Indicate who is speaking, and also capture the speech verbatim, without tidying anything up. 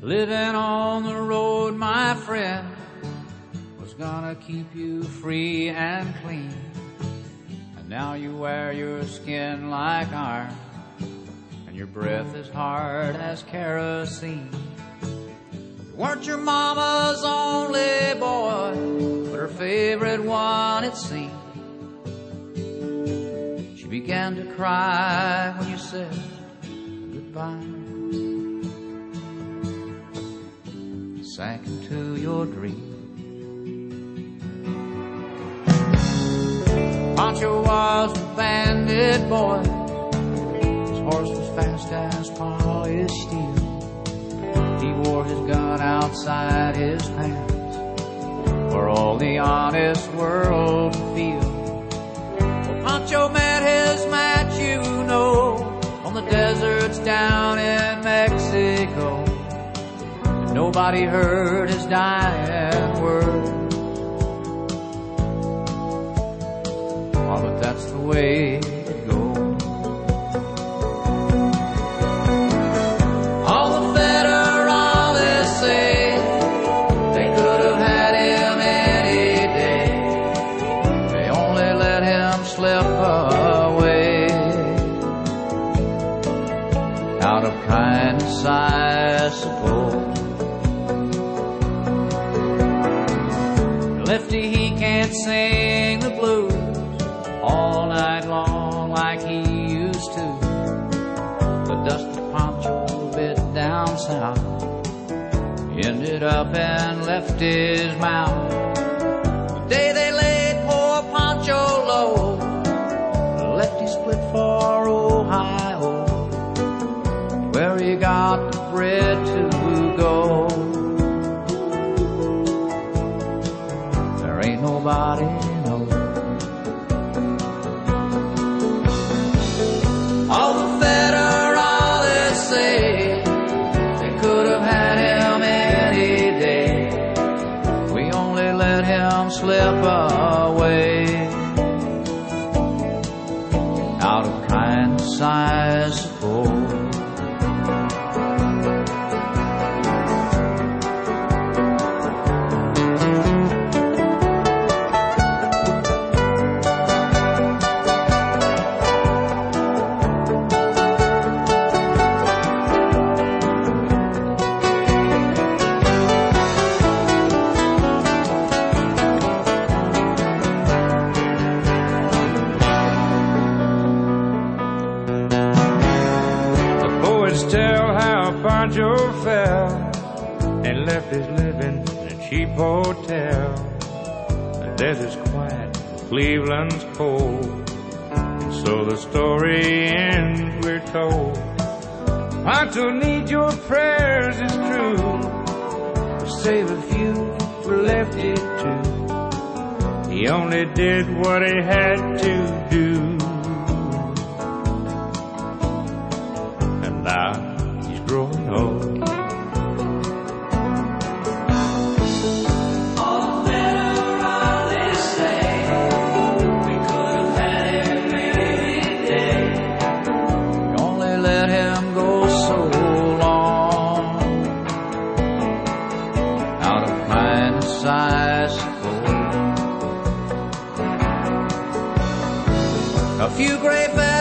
Speaker 1: Living on the road, my friend, was gonna keep you free and clean. And now you wear your skin like iron, and your breath is hard as kerosene. You weren't your mama's only boy, but her favorite one, it seemed. She began to cry when you said goodbye. Sank into your dream. Pancho was a bandit boy. His horse was fast as polished steel. He wore his gun outside his pants for all the honest world to feel. Well, Pancho met his match, you know, on the deserts down in Mexico. And nobody heard his dying word. Oh, but that's the way it goes. All the federales say they could have had him any day. They only let him slip away. Out of kindness, I suppose. Lefty, he can't sing the blues all night long like he used to. The dusty Pancho bit down south ended up and left his mouth. The day they laid poor Pancho low, Lefty split for Ohio, where he got the bread to go. There ain't nobody knows. All the federales say they could have had him any day. We only let him slip away. Out of kindness, I suppose. Pancho fell and left his living in a cheap hotel. The desert's quiet, Cleveland's cold, and so the story ends, we're told. Pancho needs your prayers, it's true, to save a few for Lefty too. He only did what he had to do, and now growing old. All the federales say we could have had him any day. We only let him go so long. Out of kindness, I suppose. A few gray